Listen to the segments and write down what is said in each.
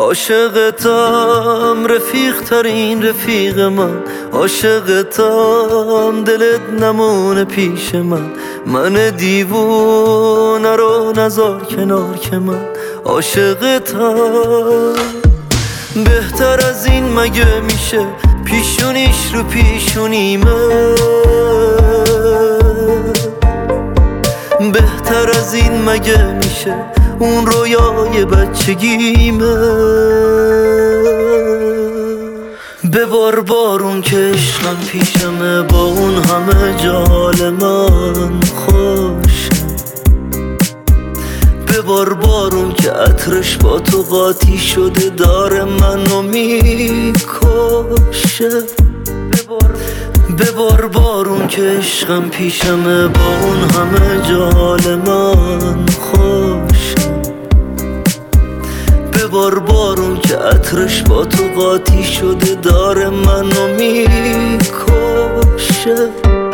عاشقتم رفیق ترین رفیق من، عاشقتم دلت نمونه پیش من دیوونه رو نذار کنار که من عاشقتم. بهتر از این مگه میشه پیشونیش رو پیشونیمه، بهتر از این مگه میشه اون رویای بچگیمه. ببار بارون که عشقم پیشمه، با اون همه جال من خوش. ببار بارون که عطرش با تو قاطی شده داره منو میکشه. ببار بارون که عشقم پیشمه، با اون همه جال من خوش. ببار بارون که عطرش با تو قاطی شده داره منو میکشه.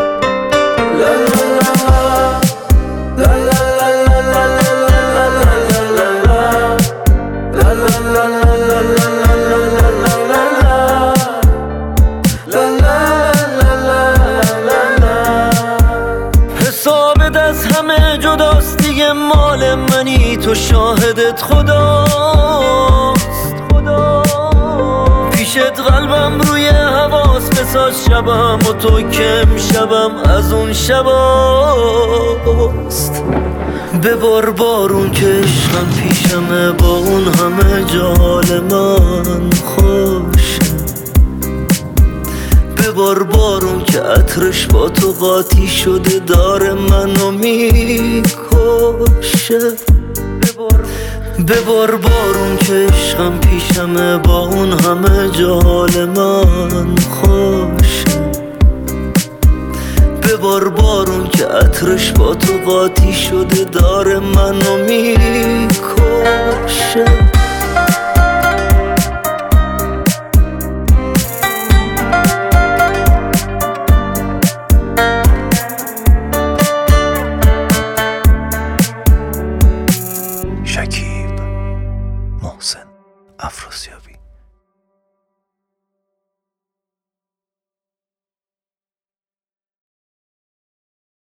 حسابت از همه جداست دیگه، مال منی تو شاهدت خداست. پیشت قلبم روی حواس بساز شبم و تو کم شبم از اون شباست. ببار بارون که عشقم پیشمه، با اون همه جال من خوش. ببار بارون که عطرش با تو قاطی شده داره منو میکشه. ببار بارون که عشقم پیشمه، با اون همه جال من خوش. ببار بارون که عطرش با تو قاطی شده داره منو میکشه.